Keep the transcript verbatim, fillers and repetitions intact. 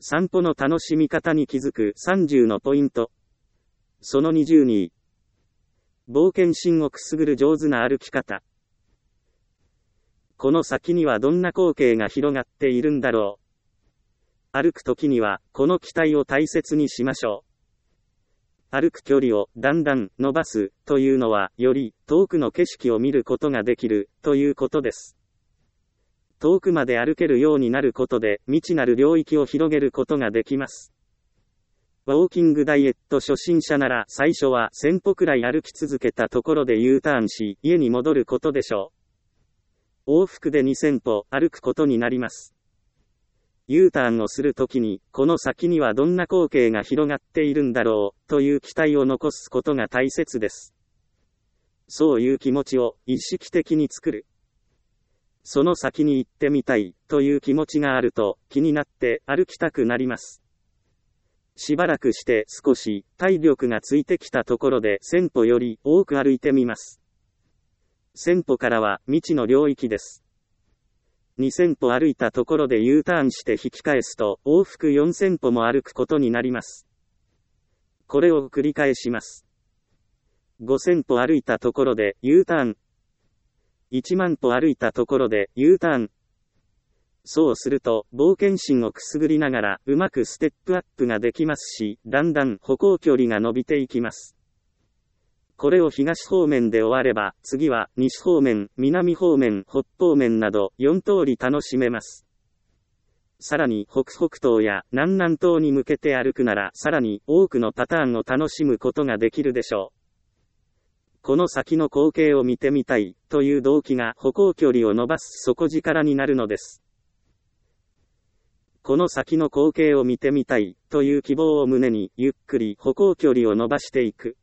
散歩の楽しみ方に気づくさんじゅうのポイント。そのにじゅうに。冒険心をくすぐる上手な歩き方。この先にはどんな光景が広がっているんだろう。歩くときには、この期待を大切にしましょう。歩く距離をだんだん伸ばすというのは、より遠くの景色を見ることができるということです。遠くまで歩けるようになることで、未知なる領域を広げることができます。ウォーキングダイエット初心者なら最初はせんぽくらい歩き続けたところで U ターンし、家に戻ることでしょう。往復でにせんぽ歩くことになります。U ターンをするときに、この先にはどんな光景が広がっているんだろう、という期待を残すことが大切です。そういう気持ちを意識的に作る。その先に行ってみたい、という気持ちがあると、気になって歩きたくなります。しばらくして少し体力がついてきたところでせんぽより多く歩いてみます。せんぽからは未知の領域です。にせんぽ歩いたところで U ターンして引き返すと往復よんせんぽも歩くことになります。これを繰り返します。ごせんぽ歩いたところで U ターン。いちまんぽ歩いたところで U ターン。そうすると、冒険心をくすぐりながら、うまくステップアップができますし、だんだん歩行距離が伸びていきます。これを東方面で終われば、次は西方面、南方面、北方面などよんとおり楽しめます。さらに北北東や南南東に向けて歩くなら、さらに多くのパターンを楽しむことができるでしょう。この先の光景を見てみたいという動機が歩行距離を伸ばす底力になるのです。この先の光景を見てみたいという希望を胸にゆっくり歩行距離を伸ばしていく。